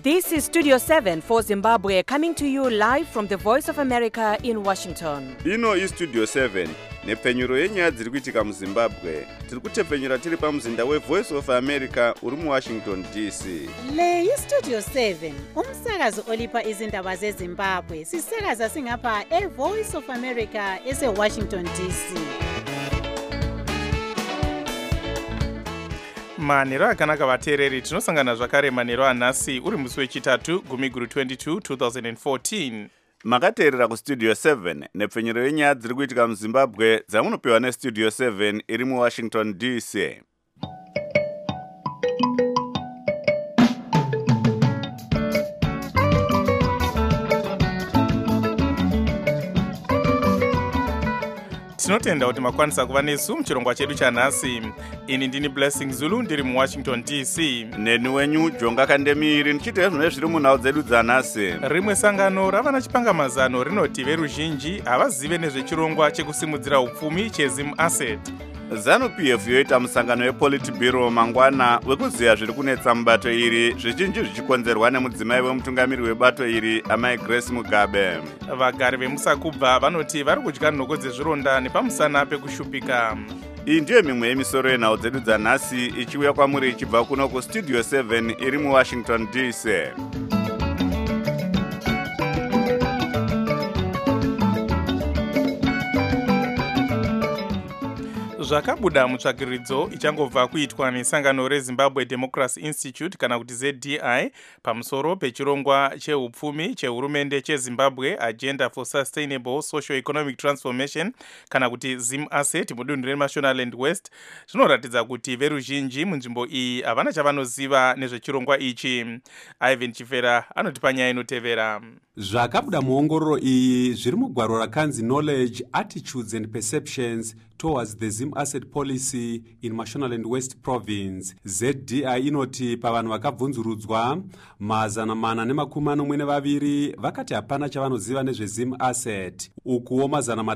This is Studio 7 for Zimbabwe, coming to you live from the Voice of America in Washington. Ino is Studio 7, nepfenyuro yenyaya dziri kuitika muZimbabwe. Tiri kutepfenyura tiri pamuzinda weVoice of America uri muWashington DC. Le iStudio 7, umsakazo olipa izindaba zeZimbabwe. Sisakaza singapha eVoice of America eseWashington DC. Manhero akanaka vateereri, tinosangana zvakare manhero anhasi uri musi wechitatu Gumiguru 22 2014. Makateerera kuStudio 7 nepfenyuro yenyaya dziri kuitika muZimbabwe dzamunopiwa neStudio 7 iri muWashington DC. Tinotenda kuti makwanisa kuva nesu muchirongwa chedu chanhasi. Ini ndini Blessing Zulu ndiri muWashington DC. Neni wenyu Jonga Kandemiri ndichiteera zvimwe zviri munhau dzedu dzanhasi. Rimwe sangano ravana chipangamazano rinoti veruzhinji havazive nezvechirongwa chekusimudzira upfumi cheZim-Asset. ZANU-PF yoita musangano wePolitburo mangwana wekuziya zviri kunetsa mubato iri, zvizhinji zvichikonzerwa nemudzimai wemutungamiri webato iri Amai Grace Mugabe. Vagari vemusakubva vanoti vari kudya nhoko dzezvironda nepamusana pekushupika. Iyi ndiyo mimwe yemisoro yenhau dzedu dzanhasi ichiuya kwamuri ichibva kuno kuStudio 7 iri muWashington DC. Zvakabuda mutsvagiridzo ichangobva kuitwa nesangano reZimbabwe Democracy Institute kana kuti ZDI pamusoro pechirongwa cheupfumi chehurumende cheZimbabwe Agenda for Sustainable Socio-Economic Transformation kana kuti Zim-Asset mudunhu reMashonaland West. Zvinoratidza kuti veruzhinji munzvimbo iyi havana chavanoziva nezvechirongwa ichi. Ivan Chifera anotipa nyaya inotevera. Zvakabuda muongororo iyi zviri mugwaro rakanzi Knowledge, Attitudes and Perceptions towards the Zim-Asset Policy in Mashonaland West Province. ZDI inoti pavanhu vakabvunzurudzwa 442 vakati hapana chavanoziva nezveZim-Asset. Ukuwo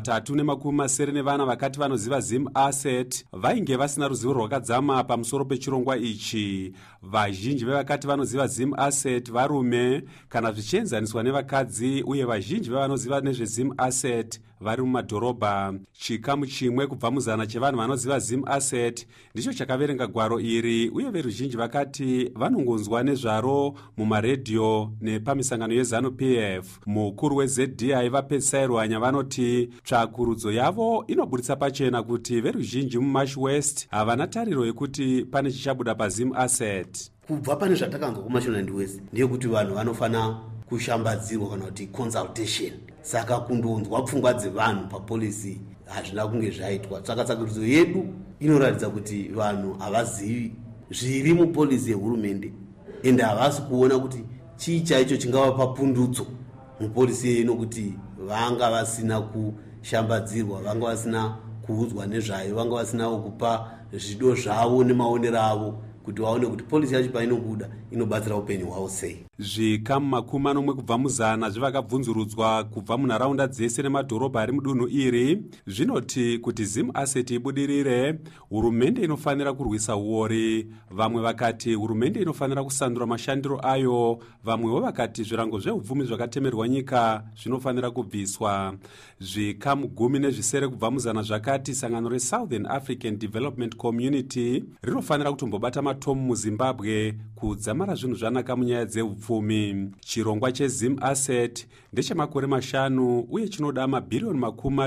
380 vakati vanoziva Zim-Asset vainge vasina ruzivo rwakadzama pamusoro pechirongwa ichi. Vazhinji vevakati vanoziva Zim-Asset varume kana zvichienzaniswa nevakadzi, uye vazhinji vevanoziva nezveZim-Asset vari mumadhorobha. Chikamu chimwe kubva muzana chevanhu vanoziva Zim-Asset ndicho chakaverenga gwaro iri, uye veruzhinji vakati vanongonzwa nezvaro mumaredhiyo nepamisangano yeZANU-PF. Mukuru weZDI vaPetsai Rwanya vanoti tsvakurudzo yavo inoburitsa pachena kuti veruzhinji muMash West havana tariro yekuti pane chichabuda paZim-Asset. Kubva pane zvatakanzwa kuMashonaland West ndeyekuti vanhu vanofana kushambadzirwa kana kuti consultation. Saka kundonzwa pfungwa dzevanhu papolisi hazvina kunge zvaitwa. Saka tsvakurudzo yedu inoratidza kuti vanhu havazivi zviri mupolisi yehurumende ende havasi kuona kuti chii chaicho chingavapa pundutso mupolisi yeino kuti vanga vasina kushambadzirwa, vanga vasina kuudzwa nezvayo, vanga vasina kupa zvido zvavo nemaonero avo kuti vaone kuti polisi yacho painobuda inobatsira upenyu hwavo sei. Zvikamu 40 kubva muzana zvevakabvunzurudzwa kubva munharaunda dzese nemadhorobha ari mudunhu iri zvinoti kuti Zim-Asset ibudirire, hurumende inofanira kurwisa uori. Vamwe vakati hurumende inofanira kusandura mashandiro ayo, vamwewo vakati zvirango zveupfumi zvakatemerwa nyika zvinofanira kubviswa. Zvikamu 10 kubva muzana zvakati sangano reSouthern African Development Community rinofanira kutombobata matomu muZimbabwe kudzamara zvinhu zvanaka munyaya dzeupfumi. Chirongwa cheZim-Asset ndechemakore 5 uye chinoda mabhiriyoni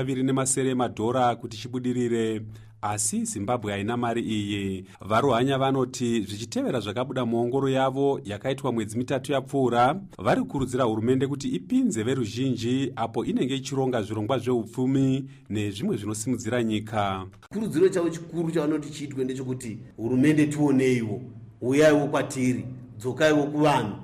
27 emadhora kuti chibudirire. Asi Zimbabwe haina mari iyi. Varuhanya vanoti zvichitevera zvakabuda muongoro yavo yakaitwa mwedzi 3 yapfuura, vari kukurudzira hurumende kuti ipinze veruzhinji apo inenge ichironga zvirongwa zveupfumi nezvimwe zvinosimudzira nyika. Kurudziro chavo chikuru chavanoti chiitwe ndechekuti hurumende tioneiwo, uyaiwo kwatiri, dzokaiwo kuvanhu,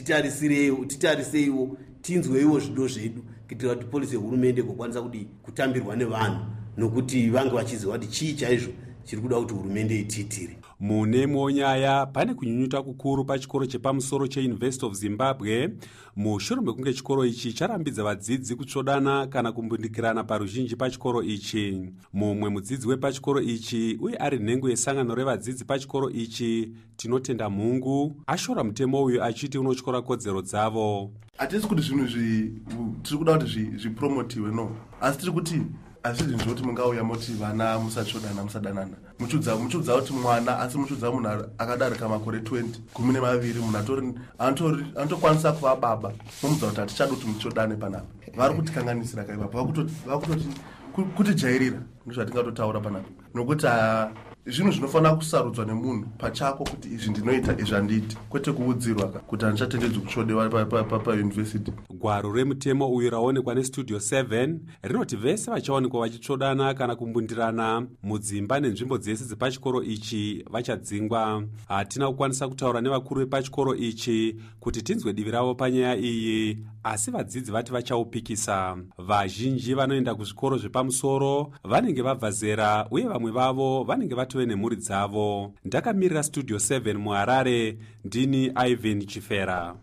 titariseiwo, tinzweiwo zvido zvedu kuitira kuti polisi yehurumende kukwanisa kuti kutambirwa nevanhu nokuti vange vachiziva kuti chii chaizvo chiri kuda kuti hurumende itiitire. Mune nyaya pane kunyunyuta kukuru pachikoro chepamusoro cheUniversity of Zimbabwe mushure mekunge chikoro ichi charambidza vadzidzi kutsvodana kana kumbundikirana paruzhinji pachikoro ichi. Mumwe mudzidzi wepachikoro ichi uye ari nhengo yesangano revadzidzi pachikoro ichi Tinotenda Mungu ashora mutemo uyu achiti unotyora kodzero dzavo. Hatisi kuti zvinhu tiri kuda kuti zvipromotiwe no, asi tiri kuti asi zvinhu zvekuti mungauya moti vana musatsvodana musadanana muchudza kuti mwana asi muchudza munhu akadarika makore 20 12 munhu anotokwanisa kuva baba momudza kuti hatichadi kuti mutsvodane panapa. Vari kutikanganisira kaivapo vakutoti kutijairira ndozvatingatotaura panapa nokuti zvinhu zvinofanira kusarudzwa nemunhu pachako kuti izvi ndinoita izvi handiti kwete kuudzirwa kuti handichatendedzwi kutsvodewa payunivhesiti. Gwaro remutemo uyu raonekwa nestudio 7 rinoti vese vachaonekwa vachitsvodana kana kumbundirana mudzimba nenzvimbo dzese dzepachikoro ichi vachadzingwa. Hatina kukwanisa kutaura nevakuru vepachikoro ichi kuti tinzwe divi ravo panyaya iyi, asi vadzidzi vati vachaupikisa. Vazhinji vanoenda kuzvikoro zvepamusoro vanenge vabva zera uye vamwe vavo vanenge vatove nemhuri dzavo. Ndakamirira studio 7 muHarare, ndini Ivan Chifera.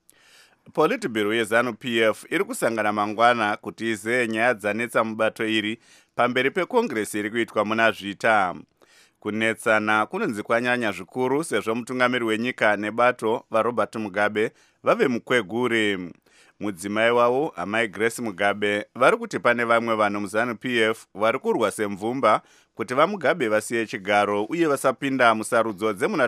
Politburo yeZANU-PF iri kusangana mangwana kuti izeye nyaya dzanetsa mubato iri pamberi pekongresi iri kuitwa muna Zvita. Kunetsana kunonzi kwanyanya zvikuru sezvo mutungamiri wenyika nebato vaRobert Mugabe vave mukwegure. Mudzimai wavo amai Grace Mugabe vari kuti pane vamwe vanhu muZANU-PF vari kurwa semvumba kuti vaMugabe vasiye chigaro uye vasapinda musarudzo dzemuna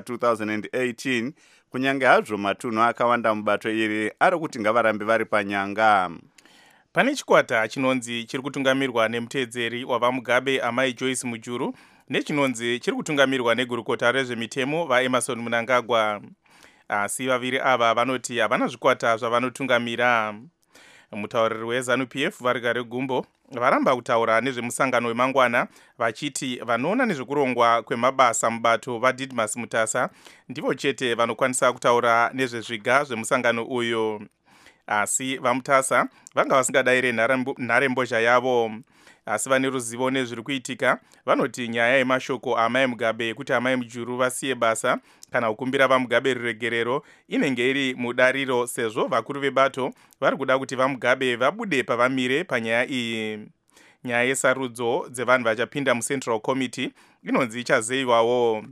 2018 kunyange hazvo matunhu akawanda mubato iri ari kuti ngavarambe vari panyanga. Pane chikwata chinonzi chiri kutungamirwa nemuteedzeri wavaMugabe amai Joyce Mujuru nechinonzi chiri kutungamirwa negurukota rezvemitemo vaEmerson Mnangagwa. Asi vaviri ava vanoti havana zvikwata zvavanotungamira. Mutauriri weZANU-PF Varigare Gumbo varamba kutaura nezvemusangano wemangwana vachiti vanoona nezvekurongwa kwemabasa mubato vaDidmus Mutasa ndivo chete vanokwanisa kutaura nezvezviga zvemusangano uyu. Asi vaMutasa vanga vasingadayire nharembozha yavo. Asi vane ruzivo nezviri kuitika vanoti nyaya yemashoko amai Mugabe kuti amai Mujuru vasiye basa kana kukumbira vaMugabe ruregerero inenge iri mudariro sezvo vakuru vebato vari kuda kuti vaMugabe vabude pavamire panyaya iyi. Nyaya yesarudzo dzevanhu vachapinda muCentral Committee inonzi ichazeyiwawo.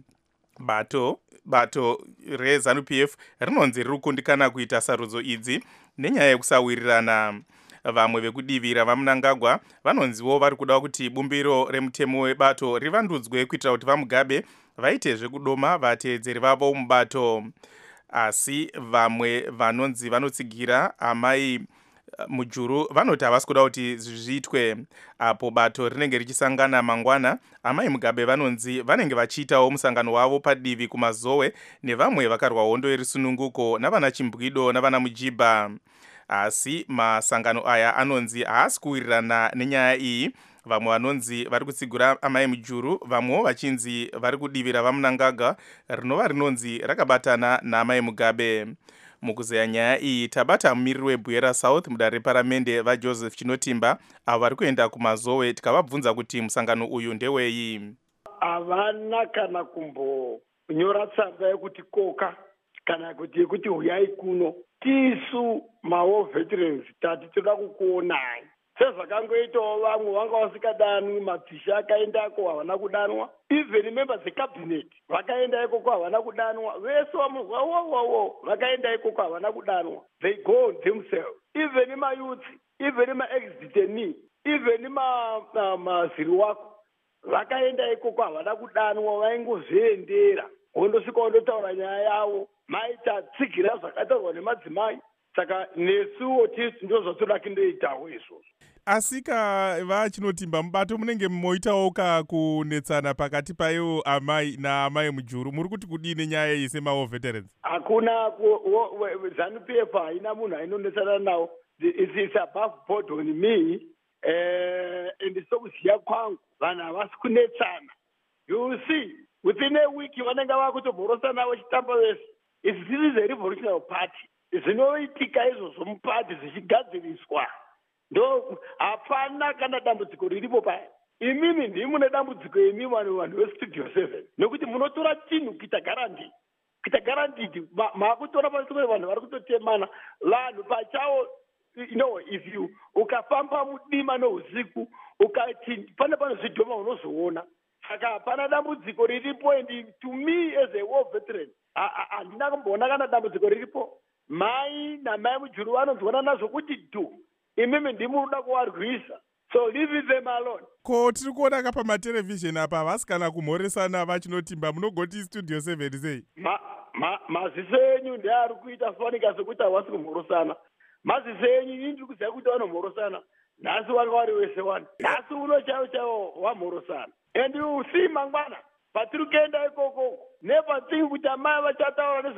Bato reZANU-PF rinonzi riri kukundikana kuita sarudzo idzi nenyaya yekusawirirana. Vamwe vekudivira vaMnangagwa vanonziwo vari kuda kuti bumbiro remutemo webato rivandudzwe kuitira kuti vaMugabe vaite zvekudoma vateedzeri vavo mubato. Asi vamwe vanonzi vanotsigira amai Mujuru vanoti havasi kuda kuti zviitwe. Apo bato rinenge richisangana mangwana, amai Mugabe vanonzi vanenge vachiitawo musangano wavo padivi kumazowe nevamwe vakarwa hondo yerisununguko navana Chimbwido navana Mujibha. Asi masangano aya anonzi haasi kuwirirana nenyaya iyi. Vamwe vanonzi vari kutsigura amai Mujuru, vamwewo vachinzi vari kudivira vaMnangagwa rinova rinonzi rakabatana naamai Mugabe. Mukuzeya nyaya iyi tabata mumiriri weBwera South mudare reparamende vaJoseph Chinotimba avo vari kuenda kumazowe tikavabvunza kuti musangano uyu ndewei. Havana kana kumbonyora tsamba yekuti koka kana kuti yekuti huyai kuno. Tisu mawo veterans tati toda kukuonai. Sezvakangoitawo vamwe vanga vasikadanwi, mapfisha akaendako havana kudanwa. Even members ecabinet vakaenda ikoko havana kudanwa. Vese wawo vakaenda ikoko havana kudanwa. They go on themselves. Even mayouth, even ma-ex-detainee, even maziri wako vakaenda ikoko havana kudanwa, vaingozviendera. Wondosvika wondotaura nyaya yavo. Maita tsigira zvakataurwa nemadzimai. Saka nesuwo tisu ndizvo zvatoda kundoitawo izvozvo. Asika vaChinotimba mubato munenge moitawo kunetsana pakati paiwo amai naamai Mujuru. Muri kuti kudini nyaya iyi semawo veterans? Hakuna ZANU-PF haina munhu ainonetsana nawo. It's above board on me. And sokuziya kwangu vanhu havasi kunetsana. You see, within a week vanenge vakutoborosana navo chitamba vese. This is a revolutionary party. Zvinoitika izvozvo mupati zvichigadziriswa. Ndo hapana kana dambudziko riripo paya. imimi ndimune dambudziko imi vanhu vestudio 7 nekuti munotora chinhu kuita garantidi makutora pamusoro vanhu vari kutotemana vanhu pachavo if you ukafamba mudima nousiku ukati pane zvidhoma unozoona saka hapana dambudziko riripo. And to me as a war veteran handina kumboona kana dambudziko riripo. Mai namai mujuru vanonzwana nazvo kuti imimi ndimunoda kuvarwisa, so leave them alone. Ko tiri kuona ka pamaterevhizheni apa havasi kana kumhoresana vachinotimba munogoti studio 7 sei maziso enyu ndeari kuita fanika sekuti havasi kumhorosana. Maziso enyu ini ndiri kuziva kuti vanomhorosana. Nhasi wanga vari wese wani, nhasi uno chaiwo wamhorosana. And you see mangwana patiri kuenda ikoko never think kuti amai vachataura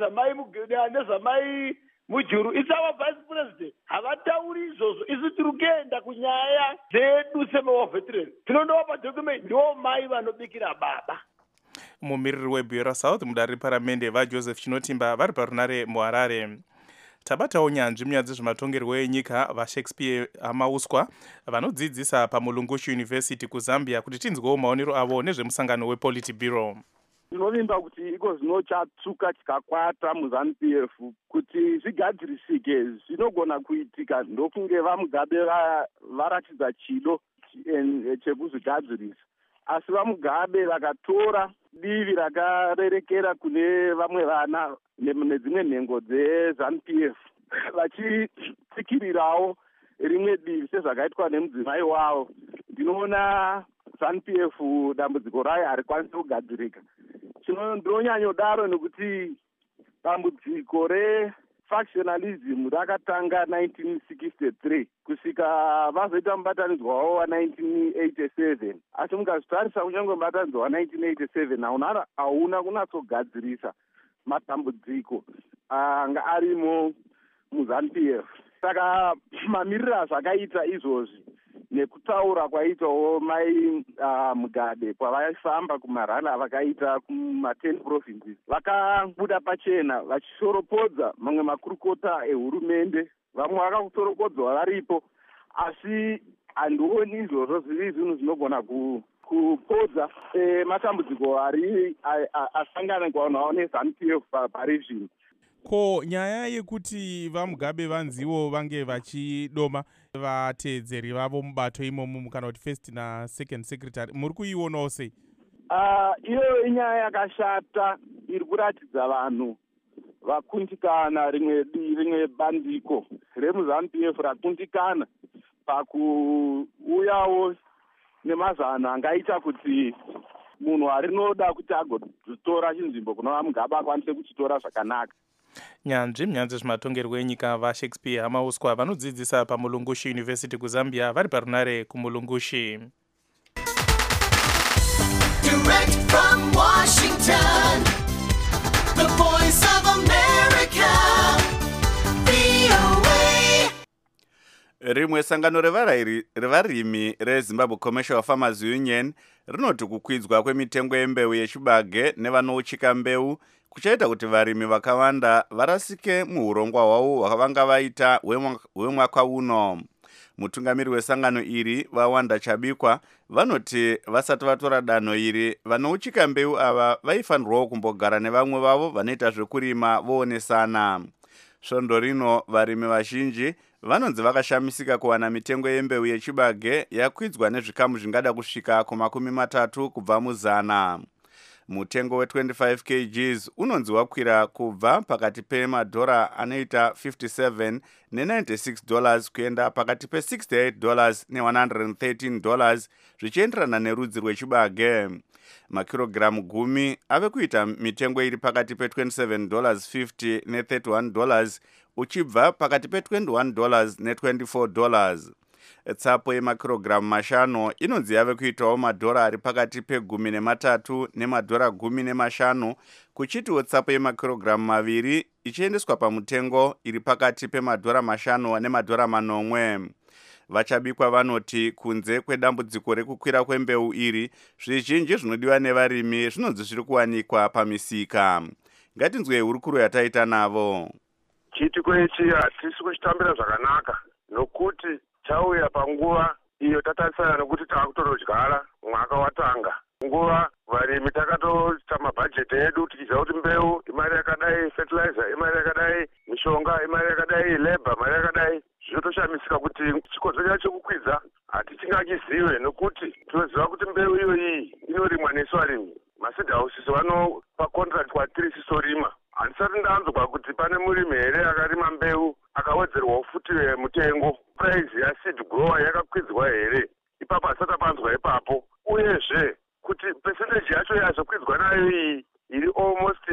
nezamai mujuru. It's our vice president. Havatauri izvozvo. Isu tiri kuenda kunyaya dzedu sema veteran. Tinondovapa document ndo mai vanobikira baba. Mumiriri weBuera South mudare paramende vaJoseph Chinotimba vari parunare muHarare. Tabatawo nyanzvi munyaya dzezvematongerwo enyika vaShakespeare Amauswa vanodzidzisa paMulungushi University kuZambia kuti tinzwewo maonero avo nezvemusangano wePolitburo. Tinovimba kuti iko zvinochatsuka chikakwata muZANU-PF kuti zvigadzirisike zvinogona kuitika ndokunge vaMugabe varatidza chido chekuzvigadzirisa. Asi vaMugabe vakatora divi rakarerekera kune vamwe vana nedzimwe nhengo dzeZANU-PF vachitsikirirawo rimwe divi sezvakaitwa nemudzimai wavo. Ndinoona ZANU-PF dambudziko rayo harikwanisi kugadzirika. Ndinonyanyodaro nekuti dambudziko refactionalism rakatanga 1963 kusvika vazoita mubatanidzwa wavo wa1987. Asi mukazvitarisa kunyange mubatanidzwa wa1987 hauna kunyatsogadzirisa matambudziko anga arimo muZANU-PF. Saka mamiriro azvakaita izvozvi nekutaura kwaitawo mai Mugabe kwavaifamba kumarala vakaita kuma10 provinces vakabuda pachena vachishoropodza mamwe makurukota ehurumende. Vamwe vakakutorokodzwa varipo, asi handioni izvozvo zviri zvinhu zvinogona kupodza matambudziko ari asanganirwa nawo neZANU-PF pari zvino. Ko nyaya yekuti vaMugabe vanziwo vange vachidoma vateedzeri vavo mubato imomo kana kuti first na second secretary muri kuionawo sei? Iyo inyaya yakashata iri kuratidza vanhu vakundikana. Rimwe bandiko remuZANU-PF rakundikana pakuuyawo nemazano angaita kuti munhu arinoda kuti agotora chinzvimbo kuna vaMugabe akwanise kuchitora zvakanaka. Nyanzvi munyaya dzezvematongerwo enyika vaShakespeare Amauswa vanodzidzisa paMulungushi University kuZambia vari parunare kuMulungushi. Direct from Washington, the voice of America, VOA. Rimwe sangano revarimi reZimbabwe Commercial Farmers Union rinoti kukwidzwa kwemitengo yembeu yechibage nevanouchika mbeu kuchaita kuti varimi vakawanda varasike muurongwa hwavo hwavanga vaita hwemwaka uno. Mutungamiri wesangano iri Vawanda Chabikwa vanoti vasati vatora danho iri vanouchika mbeu ava vaifanirwawo kumbogara nevamwe vavo vanoita zvekurima voonesana. Svondo rino varimi vazhinji vanonzi vakashamisika kuwana mitengo yembeu yechibage yakwidzwa nezvikamu zvingada kusvika ku30 kubva mu100. Mutengo we25 kgs unonzi wakwira kubva pakati pemadhora anoita $57 ne$96 kuenda pakati pe$68 ne$113 zvichienderana nerudzi rwechibage. Makirogiramu 10 ave kuita mitengo iri pakati pe$27.50 ne$31 uchibva pakati pe$21 ne$24. Tsapo yemakirogiramu 5 inonzi yave kuitawo madhora ari pakati pe13 nemadhora 15 kuchitiwo tsapo yemakirogiramu 2 ichiendeswa pamutengo iri pakati pemadhora 5 nemadhora 9. Vachabikwa vanoti kunze kwedambudziko rekukwira kwembeu iri zvizhinji zvinodiwa nevarimi zvinonzi zviri kuwanikwa pamisika. Ngatinzwe hurukuro yataita navo. Chitiko ichi hatisi kuchitambira zvakanaka nokuti chauya panguva iyo tatarisana nokuti taakutonodyara mwaka watanga. Nguva varimi takatoita mabhajeti edu tichiziva kuti mbeu imari yakadai, fertilizer imari yakadai, mishonga imari yakadai, labor mari yakadai. Zvinotoshamisika kuti chikonzero chacho kukwidza hatichingachizive nokuti tinoziva kuti mbeu iyoyi inorimwa nesu varimi. Maseed houses vanopa contract kwatiri sisorima. Handisati ndanzwa kuti pane murimi here akarima mbeu akawedzerwa futi mutengo. Price yaseed grower yakakwidzwa here. Ipapo hasati panzwa ipapo. Uyezve kuti percentage yacho yazokwidzwa nayo iyi iri almost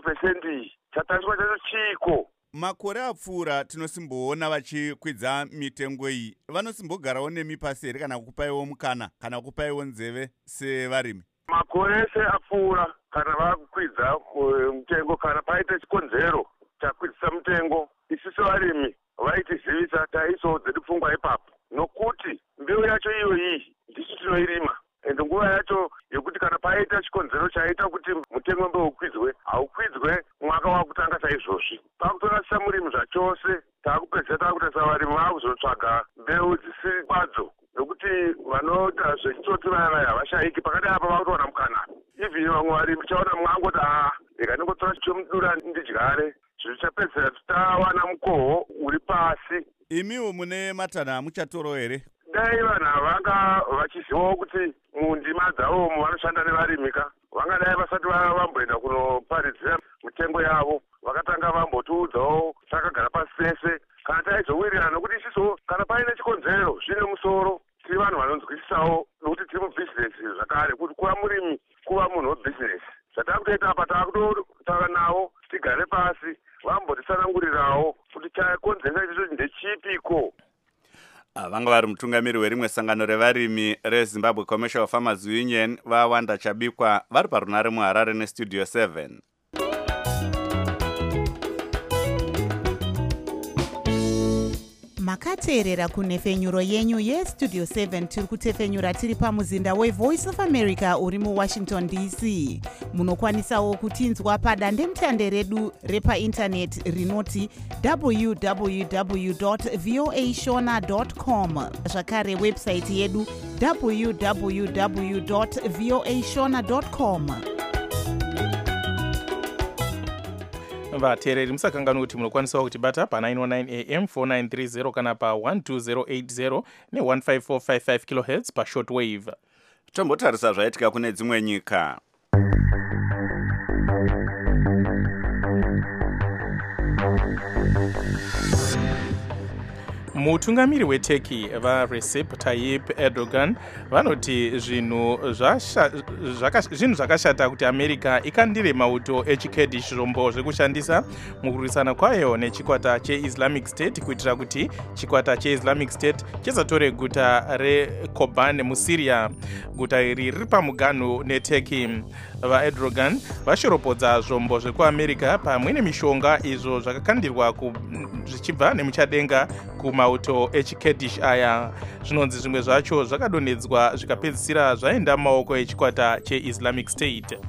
30% chatashwa chacho chiko. Makore apfuura tinosimboona vachikwidza mitengo iyi. Vanosimbogarawo nemi pasi here kana kupaiwo mukana kana kupaiwo nzeve sevarimi? Makore ese apfuura kana vakwidza mutengo kana paite chikonzero chakwidzisa mutengo, isusu varimi vaitizivisa taiso dzedu pfungwa ipapo nokuti mbeu yacho iyoyi ndisu tinoirima. Ende nguva yacho yekuti kana paita chikonzero chaita kuti mutengo mbeu ukwidzwe haukwidzwe mwaka wakutanga saizvozvi. Takutorasisa murimi zvachose, takupedzisa takutarisa varimi vakuzotsvaga mbeu dzisiri kwadzo nokuti vanoita zvechitsotsi vaya havashayiki pakati apa vakutowana mukana. Even vamwe varimi chaona mwangoti rega ndingotora chomudura ndidyare, zvichapedzera tutawana mukoho uri pasi. Imiwo mune matana muchatoro here? Dai vanhu vanga vachizivawo kuti mundima dzavo vanoshanda nevarimika vangadai vasati vamboenda kunoparidzira mitengo yavo, vakatanga vambotiudzawo takagara pasi pese kana taizowirirana nokuti isiso kana paine chikonzero zvine musoro tiri vanhu vanonzwisisawo nokuti tiri mubhizinesi zvakare kuti kuva murimi kuva munhu webhizinesi. Zvatakutoita apa takutotaura navo tigare pasi vambotisanangurirawo kuti chakonzeresa ichocho ndechipiko. Vanga vari mutungamiri werimwe sangano revarimi reZimbabwe Commercial Farmers Union vaWanda Chabikwa vari parunare muHarare neStudio 7. makateerera kunhefenyuro yenyu yestudio 7 tiri kutefenyura tiri pamuzinda wevoice of america uri muwashington dc. Munokwanisawo kutinzwa padandemutande redu repaindaneti rinoti www.voashona.com, zvakare websaiti yedu www.voashona.com. vateereri musakanganwa kuti munokwanisawo kutibata pa919 am 4930 kana pa12080 ne15455 kHz pashortwave. Tombotarisa zvaitika kune dzimwe nyika. Mutungamiri weTurkey vaRecep Tayyip Erdogan vanoti zvinhu zvakashata kuti America ikandire mauto echikurdish zvombo zvekushandisa mukurwisana kwayo nechikwata cheIslamic State kuitira kuti chikwata cheIslamic State chizatore guta reKobane muSyria. Guta iri riri pamuganhu neTurkey. VaErdogan vashoropodza zvombo zvekuAmerica pamwe nemishonga izvo zvakakandirwa zvichibva nemuchadenga kumauto echikurdish aya. Zvinonzi zvimwe zvacho zvakadonhedzwa zvikapedzisira zvaenda mumaoko echikwata cheIslamic State.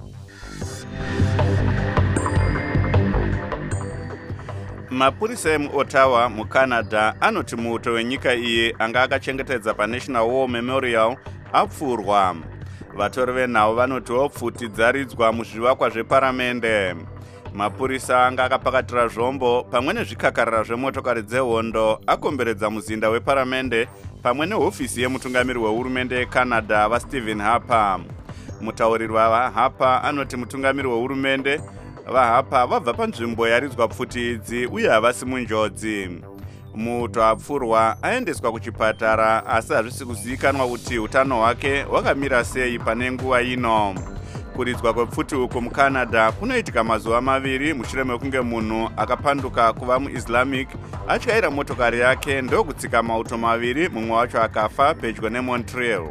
Mapurisa emuOttawa muCanada anoti muto wenyika iyi anga akachengetedza paNational War Memorial apfurwa. Vatori venhau vanotiwo pfuti dzaridzwa muzvivakwa zveparamende. Mapurisa anga akapakatira zvombo pamwe nezvikakarira zvemotokari dzehondo akomberedza muzinda weparamende pamwe nehofisi yemutungamiri wehurumende yeCanada vaStephen Harper. Mutauriri waHarper anoti mutungamiri wehurumende vaHarper vabva panzvimbo yaridzwa pfuti idzi uye havasi munjodzi. Muto apfurwa aendeswa kuchipatara asi hazvisi kuzivikanwa kuti hutano hwake hwakamira sei pane nguva ino. Kuridzwa kwepfuti uku muCanada kunoitika mazuva maviri mushure mekunge munhu akapanduka kuva muIslamic atyaira motokari yake ndokutsika mauto maviri, mumwe wacho akafa pedyo neMontreal.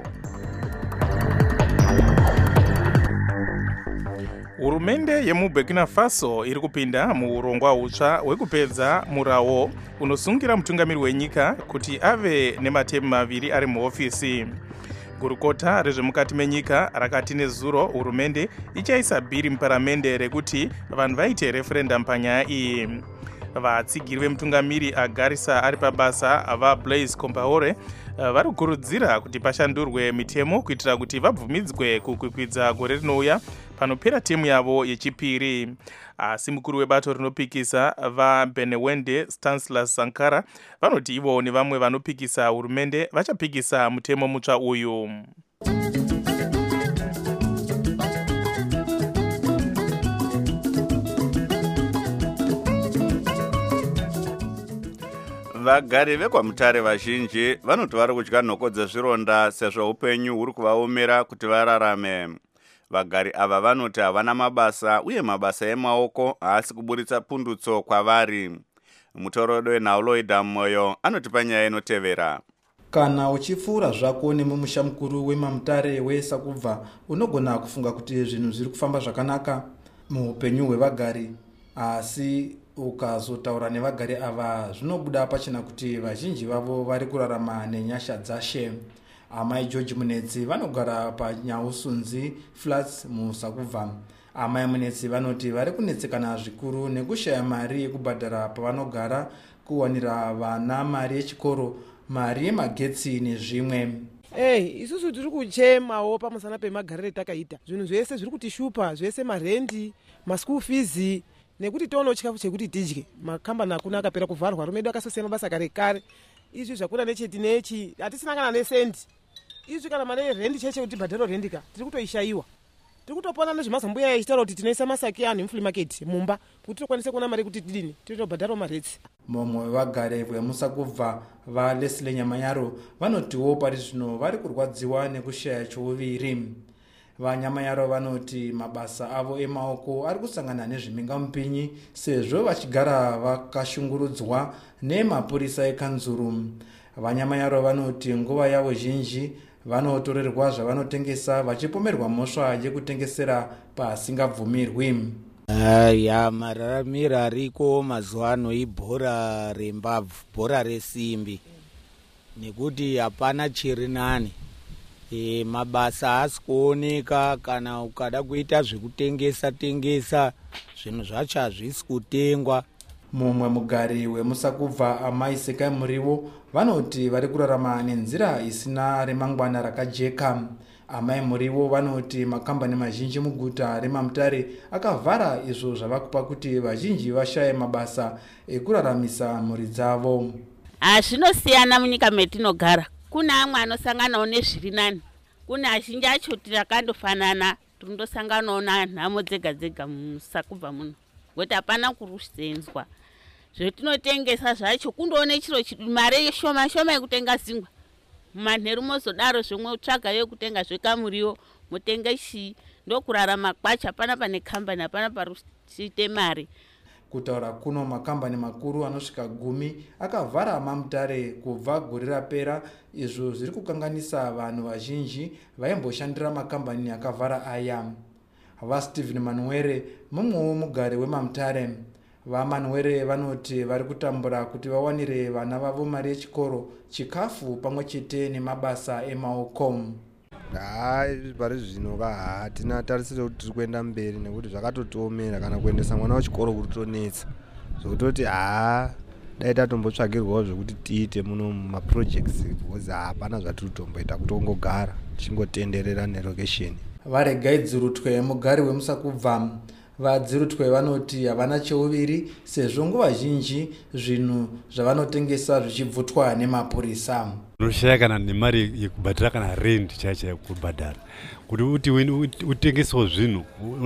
Hurumende yemuBurkina Faso iri kupinda muurongwa hutsva hwekupedza murawo unosungira mutungamiri wenyika kuti ave nematemu maviri ari muhofisi. Gurukota rezvemukati menyika rakati nezuro hurumende ichaisa bhiri muparamende rekuti vanhu vaite referendum panyaya iyi. Vatsigiri vemutungamiri agarisa ari pabasa vaBlaise Compaoré vari kukurudzira kuti pashandurwe mitemo kuitira kuti vabvumidzwe kukwikwidza gore rinouya panopera temu yavo yechipiri. Asi mukuru webato rinopikisa vaBenewende Stanislaus Sankara vanoti ivo nevamwe vanopikisa hurumende vachapikisa mutemo mutsva uyu. Vagari vekwaMutare vazhinji vanoti vari kudya nhoko dzezvironda sezvo upenyu huri kuvaomera kuti vararame. Vagari ava vanoti havana mabasa uye mabasa emaoko haasi kuburitsa pundutso kwavari. Mutorodo weNauloida Moyo anotipa nyaya inotevera. Kana uchipfuura zvako nemumusha mukuru weMamutare weSakubva unogona kufunga kuti zvinhu zviri kufamba zvakanaka muupenyu hwevagari, asi ukazotaura nevagari ava zvinobuda pachena kuti vazhinji vavo vari kurarama nenyasha dzashe. Amai George Munetsi vanogara paNyausunzi Flats muSakubva. Amai Munetsi vanoti vari kunetsekana zvikuru nekushaya mari yekubhadhara pavanogara, kuwanira vana mari yechikoro, mari yemagetsi nezvimwe. Isusu tiri kuchemawo pamusana pemagarire takaita. Zvinhu zvese zviri kutishupa, zvese marendi, maschool fees, nekuti toonawo chikafu chekuti tidye. Makambani hakuna akapera kuvharwa, varume vedu akasosiya mabasa kare kare. Izvi zvakura necheti nechi, hatisina kana nesendi. Izvi kana mari yerendi cheche kuti bhadharo rendika, tiri kutoishayiwa. Tiri kutopona nezvemazambuya echitaura kuti tinoisa masaki anhu emufree market mumba kuti tokwanisa kuona mari kuti tidini, totobhadharo maretsi. Mumwe wevagari vemuSakubva vaLeslie Nyamanyaro vanotiwo pari zvino vari kurwadziwa nekushaya chouviri. VaNyamanyaro vanoti mabasa avo emaoko ari kusangana nezvimingamupinyi sezvo vachigara vakashungurudzwa nemapurisa ekanzuru. VaNyamanyaro vanoti nguva yavo zhinji vanotorerwa zvavanotengesa vachipomerwa mhosva yekutengesera pasingabvumirwi. Mararamiro ariko mazuva ano ibhora rembabvu, bhora resimbi, nekuti hapana chiri nani. Mabasa haasi kuoneka, kana ukada kuita zvekutengesa zvinhu zvacho hazvisi kutengwa. Mumwe mugari wemuSakubva Amai Sekai Muriwo vanoti vari kurarama nenzira isina remangwana rakajeka. Amai Muriwo vanoti makambani mazhinji muguta reMamutare akavhara, izvo zvava kupa kuti vazhinji vashaye mabasa ekuraramisa mhuri dzavo. Zvinosiyana munyika metinogara. Kuna amwe anosanganawo nezviri nani, kuna azhinji acho tirakandofanana, tinondosanganawo nanhamo dzega dzega muSakubva muno, ngoti hapana kurusenzwa. Zvetinotengesa zvacho kundoone chiro mari shoma shoma yekutenga zingwa. Mumanheru mozodaro zvimwe utsvaga yekutenga zvekamuriwo, mutenga ishi ndokurarama kwacho, hapana pane kambani, hapana paruchite mari. Kutaura kuno makambani makuru anosvika 10 akavhara Mamutare kubva gore rapera, izvo zviri kukanganisa vanhu vazhinji vaimboshandira makambani akavhara aya. VaStephen Manuere mumwewo mugari weMamutare. VaManuere vanoti vari kutambura kuti vawanire vana vavo mari yechikoro, chikafu pamwe chete nemabasa emaoko. Pari zvino hatina tarisiro kuti tiri kuenda mberi nekuti zvakatotiomera, kana kuendesa mwana wechikoro kutonetsa. Zvokutoti dai tatombotsvagirwawo zvekuti tiite muno maprojects, because hapana zvatiri kutomboita, kutongogara tichingotenderera nelocation. Varegai Dzirutwe mugari wemuSakubva. VaDzirutwe vanoti havana cheuviri sezvo nguva zhinji zvinhu zvavanotengesa zvichibvutwa nemapurisa. Unoshaya kana nemari yekubhadhara kana rendi chaicha yekubhadhara. Kuti utengesewo zvinhu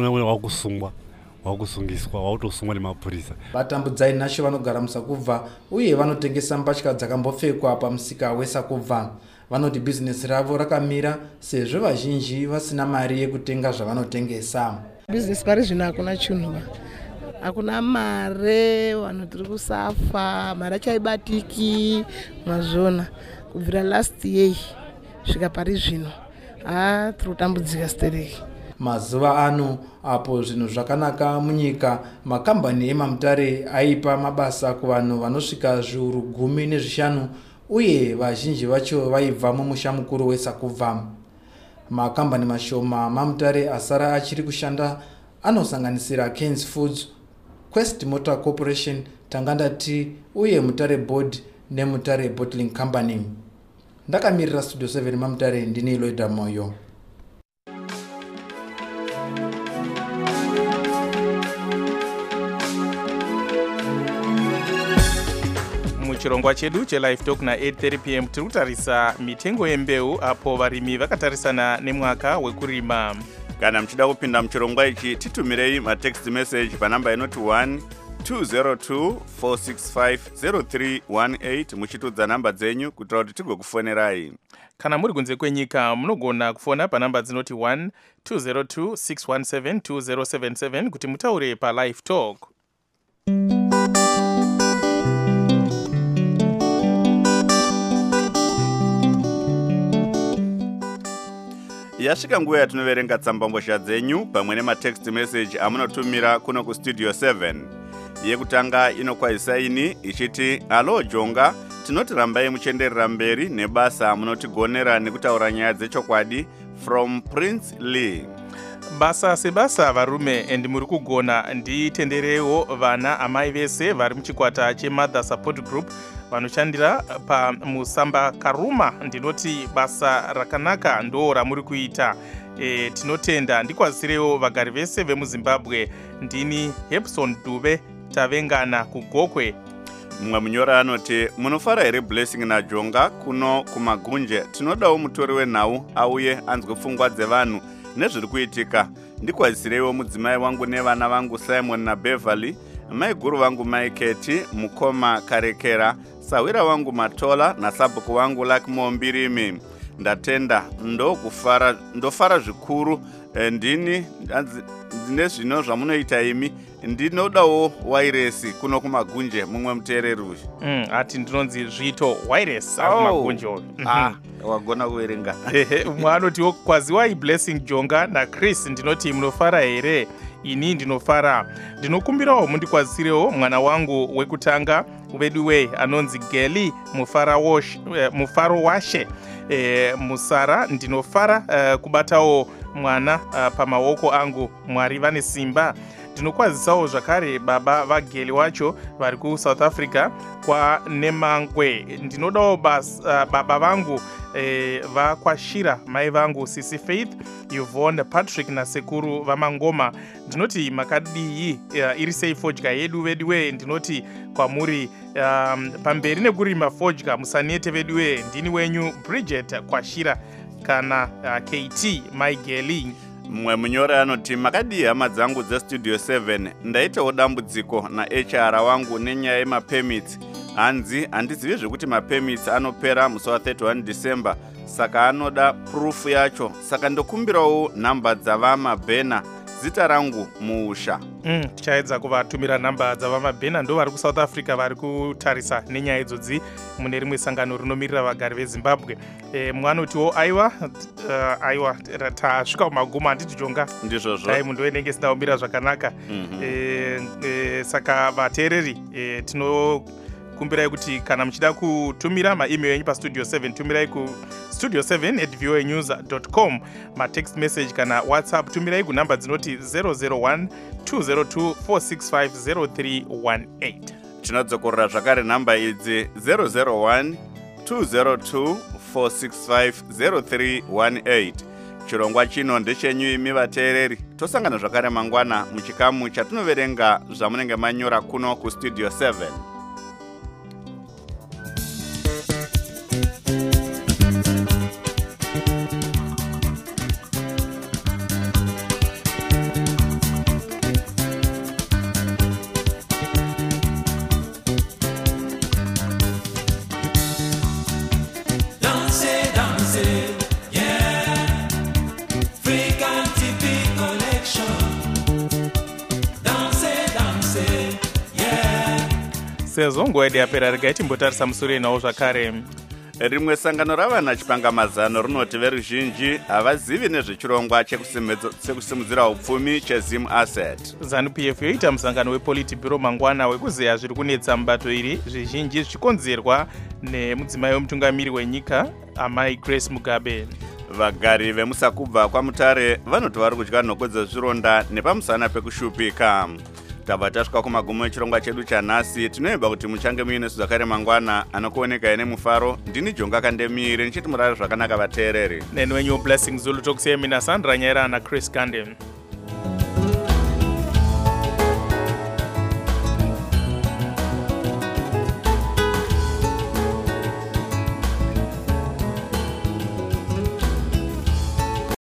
wakusungiswa, wautosungwa nemapurisa. Vatambudzai Nhasho vanogara muSakubva uye vanotengesa mbatya dzakambopfekwa pamusika weSakubva. Vanoti bhizinesi ravo rakamira sezvo vazhinji vasina mari yekutenga zvavanotengesa. Business pari zvino hakuna chinhu, hakuna mare, vanhu tiri kusafa, mari chaibatiki mazvona kubvira last year svika pari zvino. Tiri kutambudzika stereki. Mazuva ano apo zvinhu zvakanaka munyika, makambani eMamutare aipa mabasa kuvanhu vanosvika zviuru 15 uye vazhinji vacho vaibva mumusha mukuru weSakubva. Makambani mashoma Mamutare asara achiri kushanda anosanganisira Keynes Foods, Quest Motor Corporation, Tanganda Tea uye Mutare Board neMutare Bottling Company. ndakamirira studio 7 mamutare ndini Loida Moyo. muchirongwa chedu chelive talk na8:30 pm tiri kutarisa mitengo yembeu apo varimi vakatarisana nemwaka wekurima. Kana mchida kupinda muchirongwa ichi titumirei matext message panamba inoti 12024650318 muchitudza namba dzenyu kuitira kuti tigokufonerai. Kana muri kunze kwenyika munogona kufona panamba dzinoti 12026172077 kuti mutaure palive talk. Yasvika nguva yatinoverenga tsambambozha dzenyu pamwe nematext message amunotumira kuno kustudio 7. Yekutanga inokwazisaini ichiti alo jonga, tinoti rambai muchenderera mberi nebasa munotigonera nekutaura nyaya dzechokwadi from Prince Lee. Basa sebasa varume endi muri kugona nditenderewo vana amai vese vari muchikwata cheMother Support Group vanoshandira pamusamba Karuma. Ndinoti basa rakanaka ndo ramuri kuita. Tinotenda ndikwazisirewo vagari vese vemuZimbabwe. Ndini Hepson Dube tavengana kugokwe. Mumwe munyora anoti munofara here Blessing naJonga kuno kumagunje. Tinodawo mutori wenhau auye anzwe pfungwa dzevanhu nezviri kuitika. Ndikwazisirewo mudzimai wangu nevana vangu Simon na Beverly, mai guru vangu Maiketi, mukoma Karekera, sawira wangu Matola na sabhuku wangu Lucky Mombirimi. Ndatenda ndofara zvikuru. Ndini nezvino zvamunoita imi ndinodawo wairesi kuno kumagunje mumwe muteereri uyu. Ati ndinonzi zvito wairesi kumagunje uyu. Wagona kuverenga. Umwe anotiwo kwaziwai Blessing Jonga naChris, ndinoti munofara here? Ini ndinofara. Ndinokumbirawo mundikwazisirewo mwana wangu wekutanga weduwe anonzi Geli mufaro washe. Musara ndinofara kubatawo mwana pamaoko angu. Mwari vane simba. Ndinokwazisawo zvakare baba vageli wacho vari kuSouth Africa kwa Nemangwe. Ndinodawo baba vangu vakwashira, mai vangu Sisi Faith, Yvonne, Patrick na sekuru vamangoma. Ndinoti makadii iri sei fodya yedu veduwe. Ndinoti kwamuri pamberi nekurima fodya musanete veduwe. Ndini wenyu Bridget Kwashira kana KT Maigeli. Mumwe munyora anoti makadii hama dzangu dzestudio 7 ndaitawo dambudziko naHR wangu nenyaya yemapermits. Hanzi handizivi zvekuti mapermits anopera musi wa31 December, saka anoda proof yacho. Saka ndokumbirawo namba dzavamabhena zita rangu muusha. Tichaedza kuvatumira namba dzavamabhena, ndo vari kuSouth Africa vari kutarisa nenyaya idzodzi mune rimwe sangano rinomirira vagari veZimbabwe. Mwanotiwo aiwa tasvika kumaguma handiti Jonga. Ndizvozvo. Dai munhu wenenge sinaumira zvakanaka. Saka vateereri tinokumbirai kuti kana muchida kutumira maemail enyu pastudio 7 tumirai ku studio7@voanews.com. matext message kana WhatsApp tumirai kunamba dzinoti 001-202-465-0318. Tinodzokorera zvakare namba idzi 001-202-465-0318. Chirongwa chino ndechenyu imi vateereri. Tosangana zvakare mangwana muchikamu chatinoverenga zvamunenge manyora kuno kustudio 7. Sezvo nguva yedu yapera, regai timbotarisa musoro nawo zvakare. Rimwe sangano ravana chipangamazano rinoti veruzhinji havazivi nezvechirongwa chekusimudzira upfumi cheZim Asset. ZANU-PF yoita musangano wePolitburo mangwana wekuzeya zviri kunetsa mubato iri, zvizhinji zvichikonzerwa nemudzimai wemutungamiri wenyika amai Grace Mugabe. Vagari vemusakubva kwaMutare vanoti vari kudya nhoko dzezvironda nepamusana pekushupika. tabva tasvika kumagumo echirongwa chedu chanhasi. Tinoimba kuti muchange muinesu zvakare mangwana anokuoneka ine mufaro. Ndini Jonga Kandemire nichiti murare zvakanaka vateereri. Neni wenyu Blessing Zulu tokusiyai mina Sandra Nyaira na Chris Gandem.